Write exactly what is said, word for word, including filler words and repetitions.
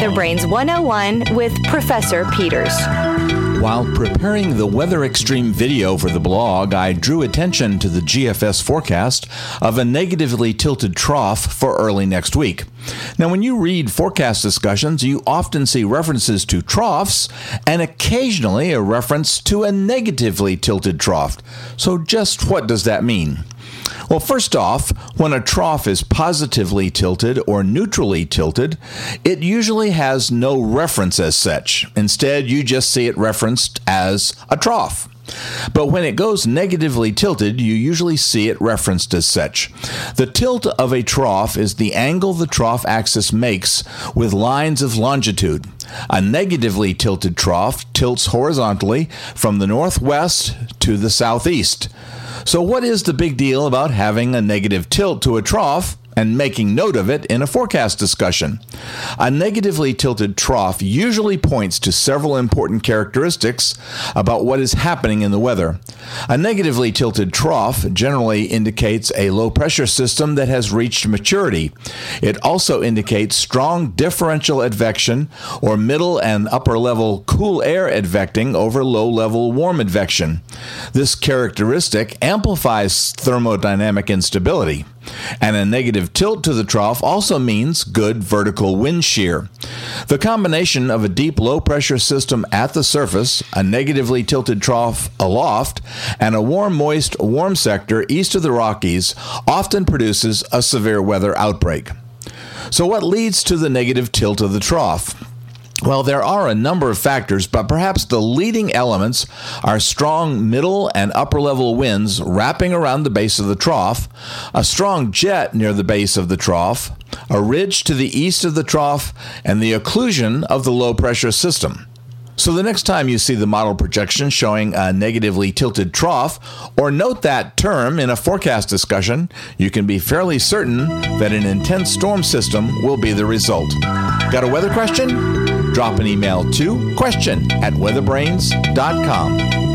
Weather Brains one oh one with Professor Peters. While preparing the Weather Extreme video for the blog, I drew attention to the G F S forecast of a negatively tilted trough for early next week. Now, when you read forecast discussions, you often see references to troughs and occasionally a reference to a negatively tilted trough. So just what does that mean? Well, first off, when a trough is positively tilted or neutrally tilted, it usually has no reference as such. Instead, you just see it referenced as a trough. But when it goes negatively tilted, you usually see it referenced as such. The tilt of a trough is the angle the trough axis makes with lines of longitude. A negatively tilted trough tilts horizontally from the northwest to the southeast. So what is the big deal about having a negative tilt to a trough and making note of it in a forecast discussion? A negatively tilted trough usually points to several important characteristics about what is happening in the weather. A negatively tilted trough generally indicates a low-pressure system that has reached maturity. It also indicates strong differential advection or middle and upper-level cool air advecting over low-level warm advection. This characteristic amplifies thermodynamic instability. And a negative tilt to the trough also means good vertical wind shear. The combination of a deep low-pressure system at the surface, a negatively tilted trough aloft, and a warm, moist, warm sector east of the Rockies often produces a severe weather outbreak. So what leads to the negative tilt of the trough? Well, there are a number of factors, but perhaps the leading elements are strong middle and upper level winds wrapping around the base of the trough, a strong jet near the base of the trough, a ridge to the east of the trough, and the occlusion of the low pressure system. So the next time you see the model projection showing a negatively tilted trough, or note that term in a forecast discussion, you can be fairly certain that an intense storm system will be the result. Got a weather question? Drop an email to question at weatherbrains dot com.